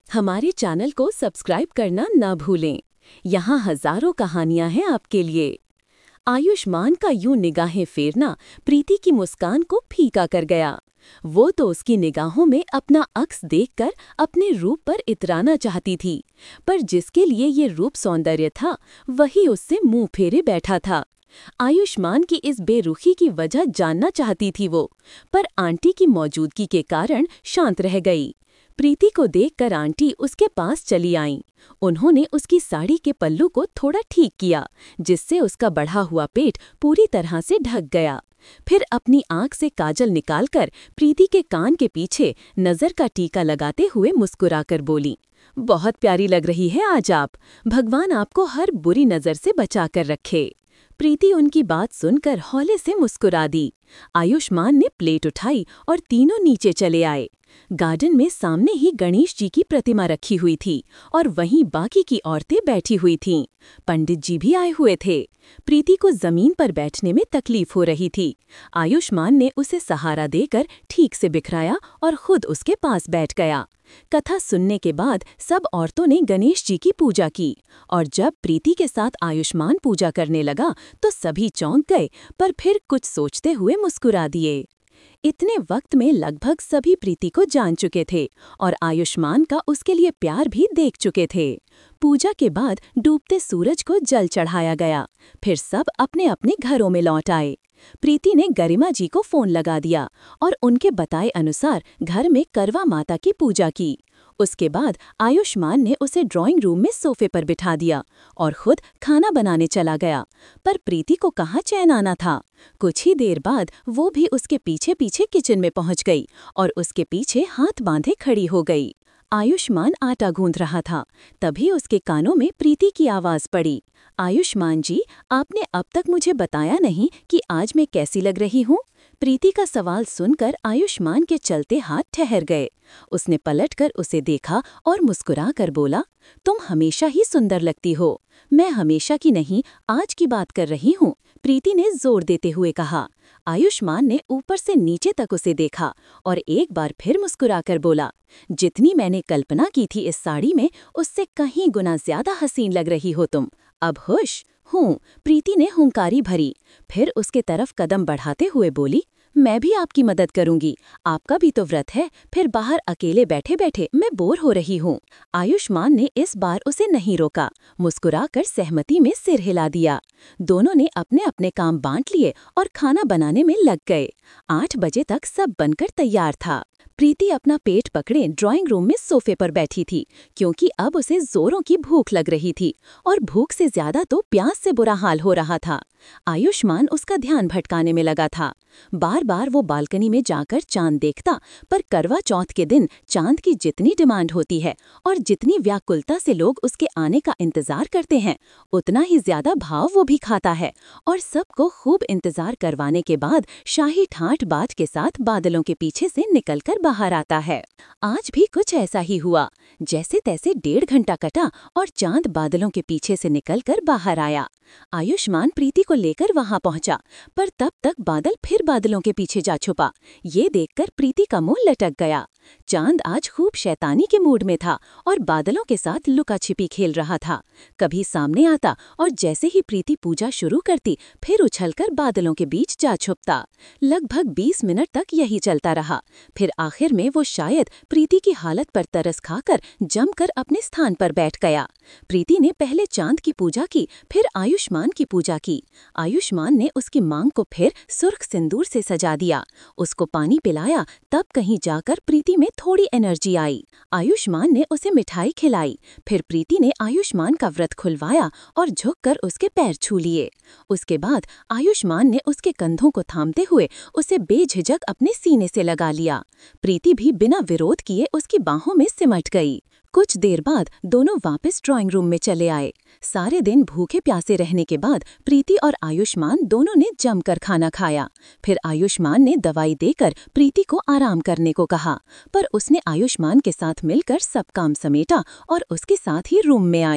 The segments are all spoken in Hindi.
हमारे चैनल को सब्सक्राइब करना ना भूलें। यहाँ हजारों कहानियां हैं आपके लिए। आयुष्मान का यूं निगाहें फेरना प्रीति की मुस्कान को फीका कर गया। वो तो उसकी निगाहों में अपना अक्स देखकर अपने रूप पर इतराना चाहती थी, पर जिसके लिए ये रूप सौंदर्य था वही उससे मुंह फेरे बैठा था। आयुष्मान की इस बेरुखी की वजह जानना चाहती थी वो, पर आंटी की मौजूदगी के कारण शांत रह गई। प्रीति को देखकर आंटी उसके पास चली आईं। उन्होंने उसकी साड़ी के पल्लू को थोड़ा ठीक किया, जिससे उसका बढ़ा हुआ पेट पूरी तरह से ढक गया। फिर अपनी आंख से काजल निकालकर प्रीति के कान के पीछे नजर का टीका लगाते हुए मुस्कुराकर बोली, बहुत प्यारी लग रही है आज आप। भगवान आपको हर बुरी नजर से बचा कर रखे। प्रीति उनकी बात सुनकर हौले से मुस्कुरा दी। आयुष्मान ने प्लेट उठाई और तीनों नीचे चले आए। गार्डन में सामने ही गणेश जी की प्रतिमा रखी हुई थी और वहीं बाकी की औरतें बैठी हुई थीं। पंडित जी भी आए हुए थे। प्रीति को जमीन पर बैठने में तकलीफ हो रही थी। आयुष्मान ने उसे सहारा देकर ठीक से बिखराया और खुद उसके पास बैठ गया। कथा सुनने के बाद सब औरतों ने गणेश जी की पूजा की और जब प्रीति के साथ आयुष्मान पूजा करने लगा तो सभी चौंक गए, पर फिर कुछ सोचते हुए मुस्कुरा दिए। इतने वक्त में लगभग सभी प्रीति को जान चुके थे और आयुष्मान का उसके लिए प्यार भी देख चुके थे। पूजा के बाद डूबते सूरज को जल चढ़ाया गया। फिर सब अपने अपने घरों में लौट आए। प्रीति ने गरिमा जी को फोन लगा दिया और उनके बताए अनुसार घर में करवा माता की पूजा की। उसके बाद आयुष्मान ने उसे ड्राइंग रूम में सोफे पर बिठा दिया और खुद खाना बनाने चला गया। पर प्रीति को कहाँ चैन आना था। कुछ ही देर बाद वो भी उसके पीछे पीछे किचन में पहुंच गई और उसके पीछे हाथ बांधे खड़ी हो गई। आयुष्मान आटा गूंथ रहा था, तभी उसके कानों में प्रीति की आवाज पड़ी, आयुष्मान जी, आपने अब तक मुझे बताया नहीं कि आज मैं कैसी लग रही हूँ। प्रीति का सवाल सुनकर आयुष्मान के चलते हाथ ठहर गए। उसने पलटकर उसे देखा और मुस्कुरा कर बोला, तुम हमेशा ही सुंदर लगती हो। मैं हमेशा की नहीं, आज की बात कर रही हूँ, प्रीति ने जोर देते हुए कहा। आयुष्मान ने ऊपर से नीचे तक उसे देखा और एक बार फिर मुस्कुराकर बोला, जितनी मैंने कल्पना की थी इस साड़ी में, उससे कहीं गुना ज्यादा हसीन लग रही हो तुम। अब खुश हूँ, प्रीति ने हुंकारी भरी। फिर उसके तरफ कदम बढ़ाते हुए बोली, मैं भी आपकी मदद करूंगी, आपका भी तो व्रत है, फिर बाहर अकेले बैठे बैठे मैं बोर हो रही हूँ। आयुष्मान ने इस बार उसे नहीं रोका, मुस्कुराकर सहमति में सिर हिला दिया। दोनों ने अपने अपने काम बांट लिए और खाना बनाने में लग गए। 8 बजे तक सब बनकर तैयार था। प्रीति अपना पेट पकड़े ड्राइंग रूम में सोफे पर बैठी थी, क्योंकि अब उसे जोरों की भूख लग रही थी और भूख से ज्यादा तो प्यास से बुरा हाल हो रहा था। आयुष्मान उसका ध्यान भटकाने में लगा था। बार बार वो बालकनी में जाकर चांद देखता, पर करवा चौथ के दिन चांद की जितनी डिमांड होती है और जितनी व्याकुलता से लोग उसके आने का इंतजार करते हैं, उतना ही ज्यादा भाव वो भी खाता है और सबको खूब इंतजार करवाने के बाद शाही ठाठ बाट के साथ बादलों के पीछे से निकलकर बाहर आता है। आज भी कुछ ऐसा ही हुआ। जैसे तैसे 1.5 घंटा कटा और चांद बादलों के पीछे से निकलकर बाहर आया। आयुष्मान प्रीति को लेकर वहां पहुंचा, पर तब तक बादल फिर बादलों के पीछे जा छुपा। ये देखकर प्रीति का मुंह लटक गया। चांद आज खूब शैतानी के मूड में था और बादलों के साथ लुका छिपी खेल रहा था। कभी सामने आता और जैसे ही प्रीति पूजा शुरू करती, फिर उछलकर बादलों के बीच जा छुपता। लगभग 20 मिनट तक यही चलता रहा। फिर आखिर में वो शायद प्रीति की हालत पर तरस खाकर जमकर अपने स्थान पर बैठ गया। प्रीति ने पहले चांद की पूजा की, फिर आयुष्मान की पूजा की। आयुष्मान ने उसकी मांग को फिर सुर्ख सिंदूर से सजा दिया, उसको पानी पिलाया, तब कहीं जाकर प्रीति में थोड़ी एनर्जी आई। आयुष्मान ने उसे मिठाई खिलाई। फिर प्रीति ने आयुष्मान का व्रत खुलवाया और झुककर उसके पैर छू लिए। उसके बाद आयुष्मान ने उसके कंधों को थामते हुए उसे बेझिझक अपने सीने से लगा लिया। प्रीति भी बिना विरोध किए उसकी बाहों में सिमट गई। कुछ देर बाद दोनों वापस ड्राइंग रूम में चले आए। सारे दिन भूखे प्यासे रहने के बाद प्रीति और आयुष्मान दोनों ने जमकर खाना खाया। फिर आयुष्मान ने दवाई देकर प्रीति को आराम करने को कहा, पर उसने आयुष्मान के साथ मिलकर सब काम समेटा और उसके साथ ही रूम में आई।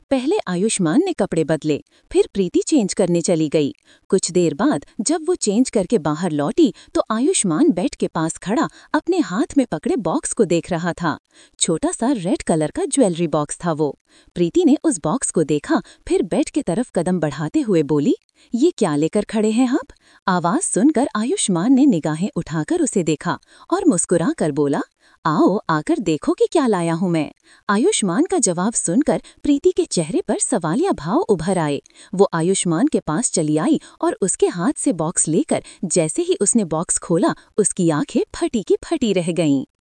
पहले आयुष्मान ने कपड़े बदले, फिर प्रीति चेंज करने चली गई। कुछ देर बाद जब वो चेंज करके बाहर लौटी तो आयुष्मान बेड के पास खड़ा अपने हाथ में पकड़े बॉक्स को देख रहा था। छोटा सा रेड कलर का ज्वेलरी बॉक्स था वो। प्रीति ने उस बॉक्स को देखा, फिर बेड की तरफ कदम बढ़ाते हुए बोली, ये क्या लेकर खड़े हैं आप? आवाज सुनकर आयुष्मान ने निगाहें उठाकर उसे देखा और मुस्कुरा कर बोला, आओ आकर देखो कि क्या लाया हूँ मैं। आयुष्मान का जवाब सुनकर प्रीति के चेहरे पर सवालिया भाव उभर आए। वो आयुष्मान के पास चली आई और उसके हाथ से बॉक्स लेकर जैसे ही उसने बॉक्स खोला, उसकी आंखें फटी की फटी रह गईं।